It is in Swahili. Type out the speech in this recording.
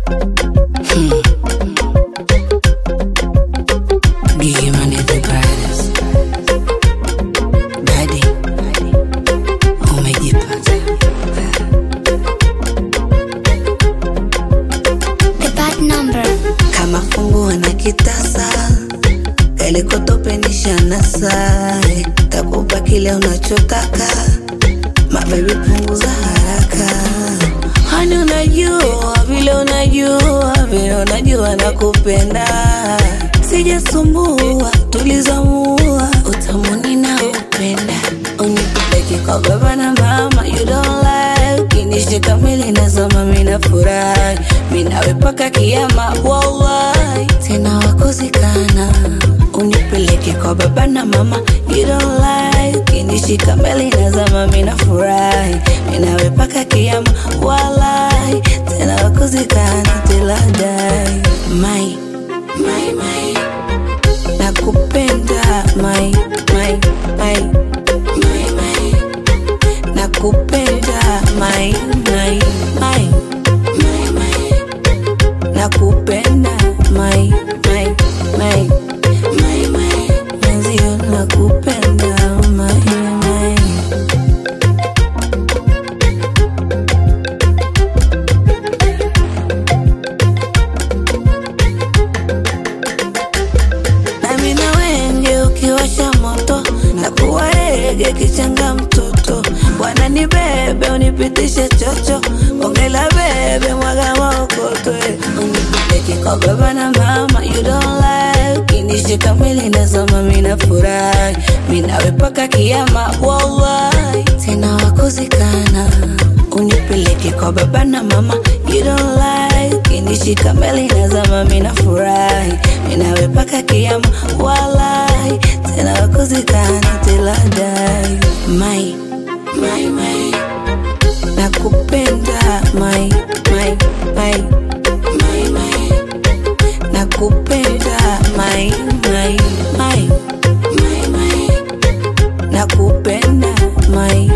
Gigi Money the baddest. Daddy, umejipata. The bad number. Kama fungu na kitasa, kalikotopenisha nasai. Takupa kile unachotaka, mababy punguza haraka. Hani unajua, vile unajua nakupenda. Sijasumbua, tulizamua, utamuni na upenda. Unipeleke kwa baba na mama, you don't like. Ukinishika mwili nazama mina furahi. Minawe paka kiyama, wallahi. Tena wakuzikana. Unipeleke kwa baba na mama, you don't like. Ukinishika mwili nazama mina furahi. Minawe paka kiyama, wallahi. Tena wakuzikana till I die. My nakupenda, my nakupenda, my nakupenda, my mwenzio nakupenda, my nami na wenge ukiwasha moto na kuwarege kichanga mtoto. Bwana ni bebe unipitishe chocho, ongela bebe mwaga maokoto. Unipeleke kwa baba na mama, you don't like. Ukinishika mwili nazama mina furahi. Minawe paka kiyama, wallahi. Tena wakuzikana. Unipeleke kwa baba na mama, you don't like. Ukinishika mwili nazama mina furahi. Minawe paka kiyama, wallahi. Tena wakuzikana till I die. My nakupenda, my nakupenda, my nakupenda, my